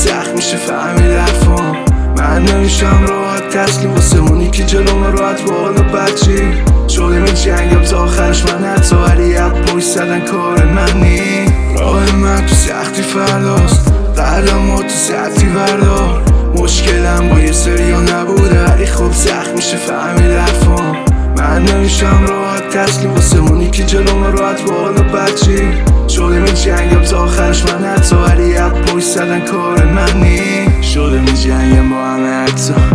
سخت میشه فهمید حرفام. من نمیشم راحت تسلیم واسه اونی که جلوم راحت با حال بچی شده میجنگم تا آخرش من حتی ولی پشت زدن کار من نی. راه من تو سختی فرداست قدم و تو سطحی بردار. مشکلم با یه سریا نبوده ولی خب سخت میشه فهمید حرفام. من نمیشم راحت تسلیم واسه اونی که جلوم راحت با حال بچی شده میجنگم تا آخرش من حتی ولی پشت زدن کار من نی. شده میجنگم با همه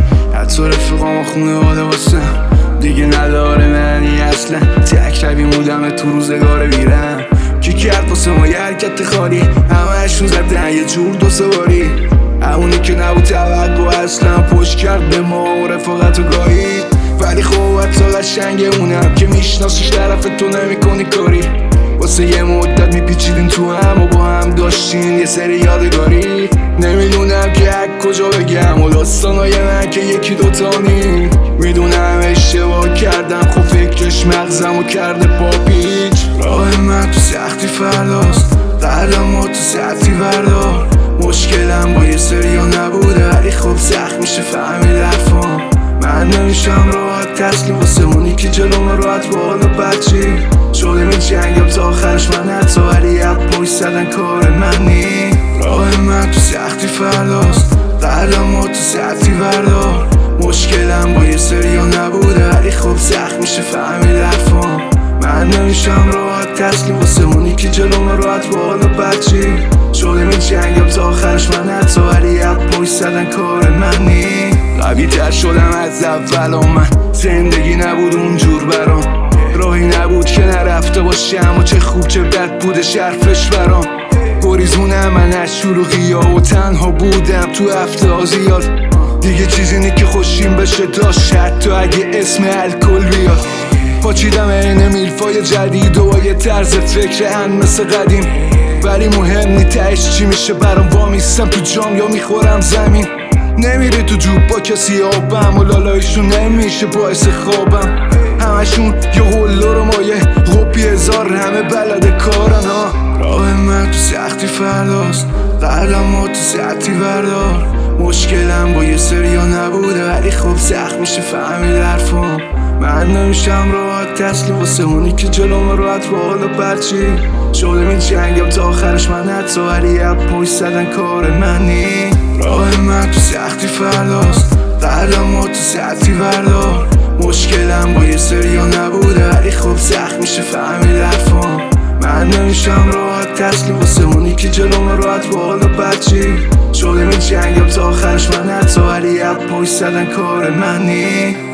حتی رفیقام و خونواده واسم دیگه نداره معنی اصلا. تک روی مودم تو روزگار بیرم کی کرد واسه ما یه حرکت خالی همهشون زدن یه جور دو سواری. همونی که نبود توقع اصلا پشت کرد به ما و رفاقت و گاهی. ولی خب حتی قشنگ اونم که میشناسیش طرف تو نمیکنی کاری. واسه یه مدت میپیچیدین تو هم و با هم داشتین یه سری یادگاری. نمیدونم که از کجا بگم و داستانای من که یکی دوتا نی. میدونم اشتباه کردم خب فکرش مغزمو کرده پاپیچ. راه من تو سختی فرداست قدم و تو سطحی بردار. مشکلم با یه سریا نبوده ولی خب سخت میشه فهمید حرفام. من نمیشم راحت تسلیم واسه اونی که جلوم راحت با حال بچی شده میجنگم تا آخرش من حتی ولی پشت زدن کار من نی. راه من تو سختی فرداست قدم و تو سطحی بردار. مشکلم با یه سریا نبوده ولی خب سخت میشه فهمید حرفام. من نمیشم راحت تسلیم واسه اونی که جلوم راحت با حال بچی شده میجنگم تا آخرش من حتی ولی پشت زدن کار من نی. قوی تر شدم از اول و من زندگی نبود اونجور برام. راهی نبود که نرفته باشم و چه خوب چه بد بوده شرفش برام. گریزونم من از شلوغی ها و تنها بودم تو هفته ها زیاد. دیگه چیزی نی که خوشیم بشه داشت حتی اگه اسم الکل بیاد. پاچیدم این میلفای جدید و با یه طرز فکر ان مثل قدیم. ولی مهم نی تهش چی میشه برام. وامیستم تو جام یا میخورم زمین. نمیره تو جوب با کسی آبم و لالایشون نمیشه باعث خوابم. همشون یه قلو رو مایه غپی هزار همه بلد کارن ها. راه من تو سختی فرداست قدم و تو سطحی بردار. مشکلم با یه سریا نبوده ولی خب سخت میشه فهمید حرفام. من نمیشم راحت تسلیم واسه اونی که جلوم راحت با حال بچی شده میجنگم تا آخرش من حتی ولی پشت زدن کار من نی. راه من تو سختی فرداست قدم و تو سطحی بردار. مشکلم با یه سریا نبوده ولی خب سخت میشه فهمید حرفام. من نمیشم راحت تسلیم واسه اونی که جلوم راحت با حال بچی شده میجنگم تا آخرش من حتی ولی پشت زدن کار من نی.